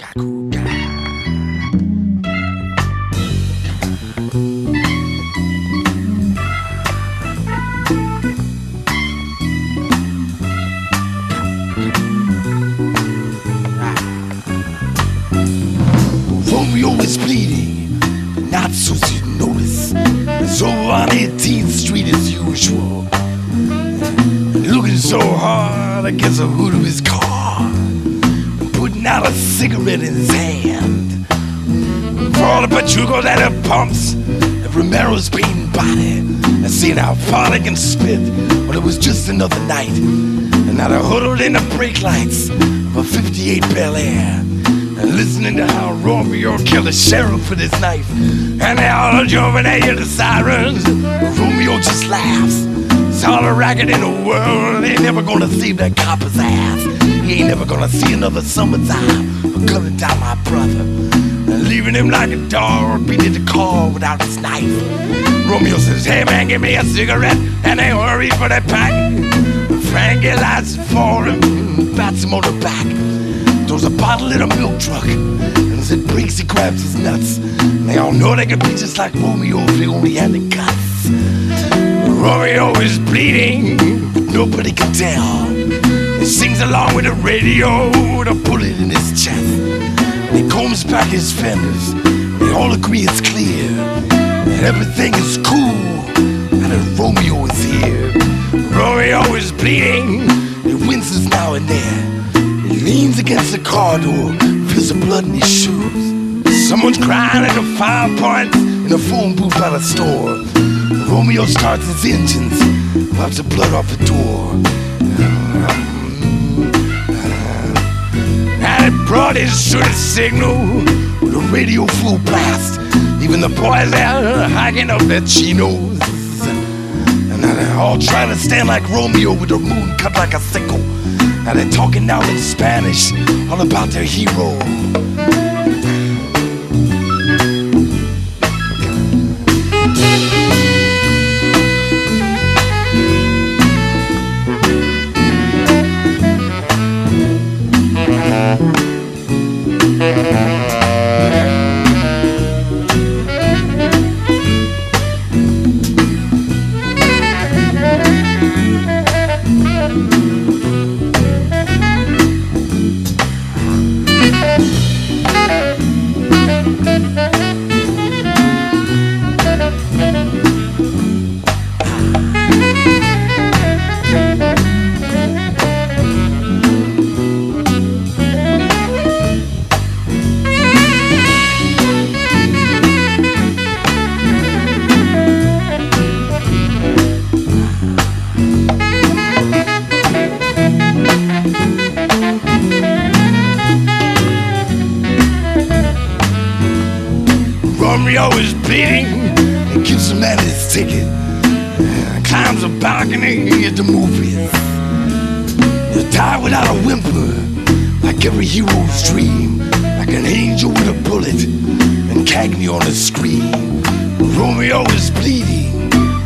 Romeo is bleeding, not so you notice. It's over on 18th Street as usual. Looking so hard against the hood of his car, putting out a cigarette in his hand. For all the pachucos at the pumps, and Romero's painting body, and seeing how far they can spit. Well, it was just another night, and now they're huddled in the brake lights of a 58 Bel Air, and listening to how Romeo killed the sheriff with his knife. And they all jumping at you, the sirens. Romeo just laughs. It's all the racket in the world. They ain't never gonna save that copper's ass. He ain't never gonna see another summertime for cutting down my brother and leaving him like a dog beating the car without his knife. Romeo says, hey man, give me a cigarette, and they hurry for that pack. Frankie lights it for him, bats him on the back. Throws a bottle in a milk truck, and as it breaks, he grabs his nuts. And they all know they could be just like Romeo if they only had the guts. Romeo is bleeding, but nobody can tell. He sings along with the radio with a bullet in his chest. And he combs back his fenders. They all agree it's clear that everything is cool, and that Romeo is here. Romeo is bleeding, he winces now and then. He leans against the car door, feels the blood in his shoes. Someone's crying at the 5 points in a phone booth by the store. Romeo starts his engines, wipes the blood off the door. And it brought his shooting signal with a radio full blast. Even the boys there hiking up their chinos. And now they're all trying to stand like Romeo with their moon cut like a sickle. Now they're talking now in Spanish, all about their hero. Romeo is bleeding, and gives the man his ticket. Climbs a balcony at the movies. You die without a whimper, like every hero's dream, like an angel with a bullet, and Cagney on the screen. Romeo is bleeding.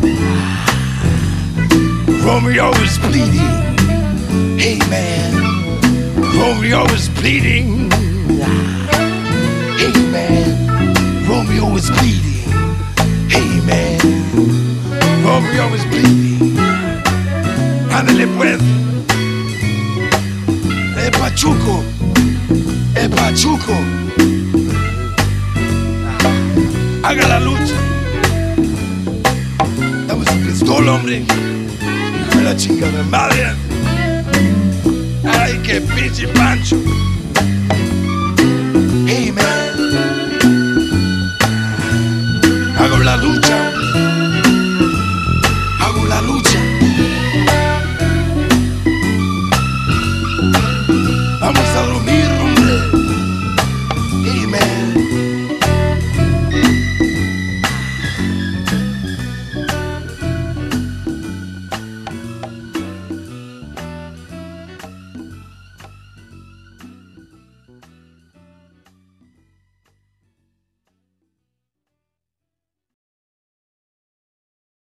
Romeo is bleeding. Hey man, Romeo is bleeding. Hey man, Romeo is bleeding. Hey man, Romeo is bleeding. Ándale pues. Pachuco. Pachuco. Haga la lucha. Dame su pistola, hombre. Hijo de la chingada madre. Ay, qué pinche Pancho. Hey man, hago la lucha.